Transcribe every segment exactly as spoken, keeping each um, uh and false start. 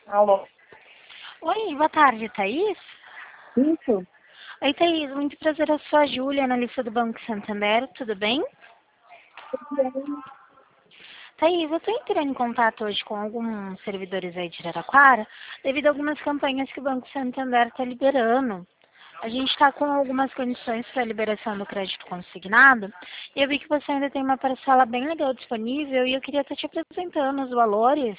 Alô? Oi, boa tarde, Thaís. Isso? Oi, Thaís, muito prazer, eu sou a Júlia, analista do Banco Santander, tudo bem? Thaís, eu estou entrando em contato hoje com alguns servidores aí de Araraquara, devido a algumas campanhas que o Banco Santander está liberando. A gente está com algumas condições para a liberação do crédito consignado, e eu vi que você ainda tem uma parcela bem legal disponível, e eu queria estar te apresentando os valores.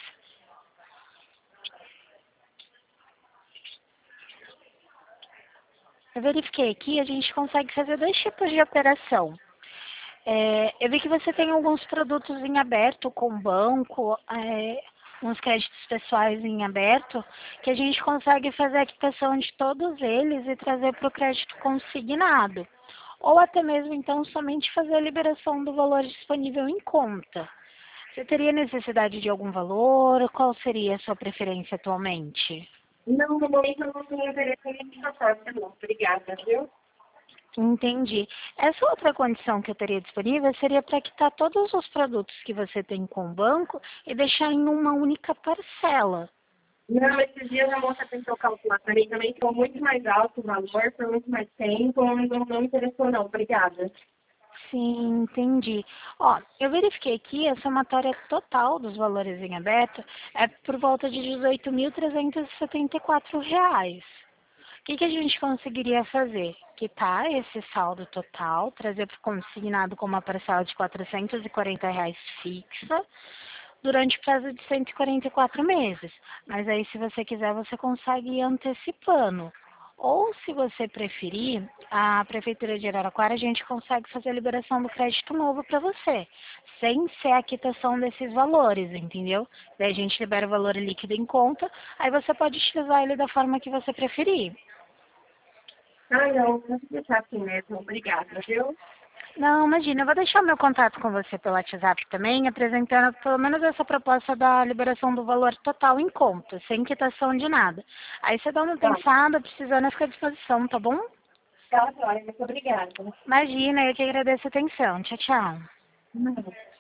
Eu verifiquei aqui, a gente consegue fazer dois tipos de operação. É, eu vi que você tem alguns produtos em aberto com banco, é, uns créditos pessoais em aberto, que a gente consegue fazer a quitação de todos eles e trazer para o crédito consignado. Ou até mesmo, então, somente fazer a liberação do valor disponível em conta. Você teria necessidade de algum valor? Qual seria a sua preferência atualmente? Não, no momento eu não tenho interesse em proposta, não. Obrigada, viu? Entendi. Essa outra condição que eu teria disponível seria para quitar todos os produtos que você tem com o banco e deixar em uma única parcela. Não, esses dias a moça tentou calcular para mim também, ficou muito mais alto o valor, por muito mais tempo, não, não me interessou não. Obrigada. Sim, entendi. Ó, eu verifiquei aqui, a somatória total dos valores em aberto é por volta de dezoito mil trezentos e setenta e quatro reais. O que, que a gente conseguiria fazer? Quitar esse saldo total, trazer para o consignado com uma parcela de quatrocentos e quarenta reais fixa, durante o prazo de cento e quarenta e quatro meses. Mas aí, se você quiser, você consegue ir antecipando. Ou, se você preferir, a Prefeitura de Araraquara, a gente consegue fazer a liberação do crédito novo para você, sem ser a quitação desses valores, entendeu? Daí a gente libera o valor líquido em conta, aí você pode utilizar ele da forma que você preferir. Ah, não, vou deixar assim mesmo. Obrigada, viu? Não, imagina, eu vou deixar o meu contato com você pelo WhatsApp também, apresentando pelo menos essa proposta da liberação do valor total em conta, sem quitação de nada. Aí você dá uma Tá, pensada, precisando, fica à disposição, tá bom? tá, joia, muito obrigada. Imagina, eu que agradeço a atenção. Tchau, tchau. Não.